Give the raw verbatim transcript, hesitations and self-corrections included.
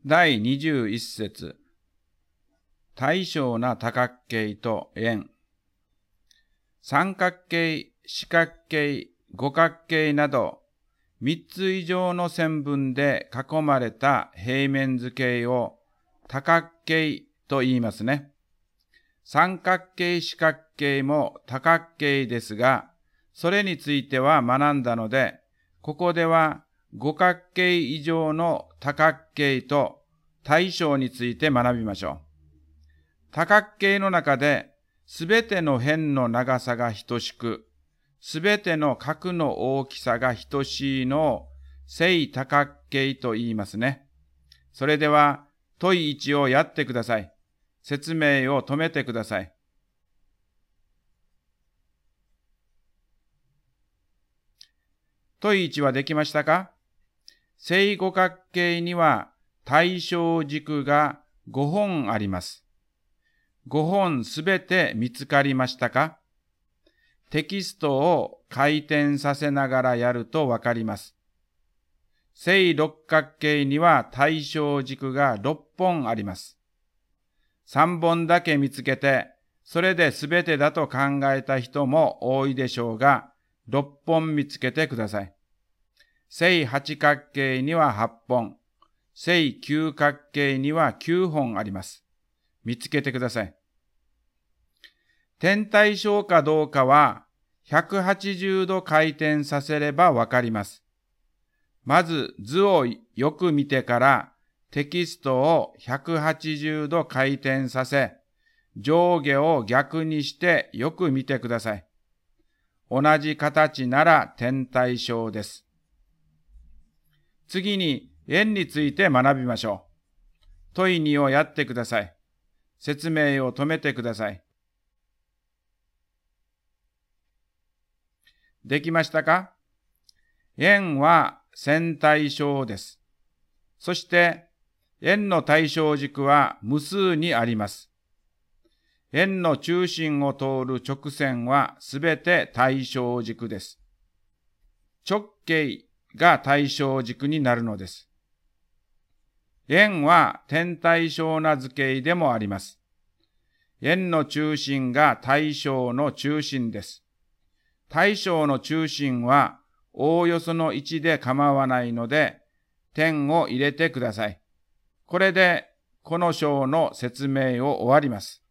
だいにじゅういっ節。対称な多角形と円。三角形、四角形、五角形など、三つ以上の線分で囲まれた平面図形を多角形と言いますね。三角形、四角形も多角形ですが、それについては学んだので、ここでは五角形以上の多角形と対称について学びましょう。多角形の中で、すべての辺の長さが等しく、すべての角の大きさが等しいのを正多角形と言いますね。それでは、問いいちをやってください。説明を止めてください。問いいちはできましたか？正五角形には対称軸がごほんあります。ごほんすべて見つかりましたか？テキストを回転させながらやるとわかります。正六角形には対称軸がろっぽんあります。さんぼんだけ見つけて、それで全てだと考えた人も多いでしょうが、ろっぽん見つけてください。正八角形にははっぽん、正九角形にはきゅうほんあります。見つけてください。点対称かどうかはひゃくはちじゅうど回転させればわかります。まず図をよく見てからテキストをひゃくはちじゅうど回転させ、上下を逆にしてよく見てください。同じ形なら点対称です。次に円について学びましょう。問いにをやってください。説明を止めてください。できましたか？円は線対称です。そして円の対称軸は無数にあります。円の中心を通る直線はすべて対称軸です。直径が対称軸になるのです。円は点対称な図形でもあります。円の中心が対称の中心です。対称の中心はおおよそのいちで構わないので、点を入れてください。これでこの章の説明を終わります。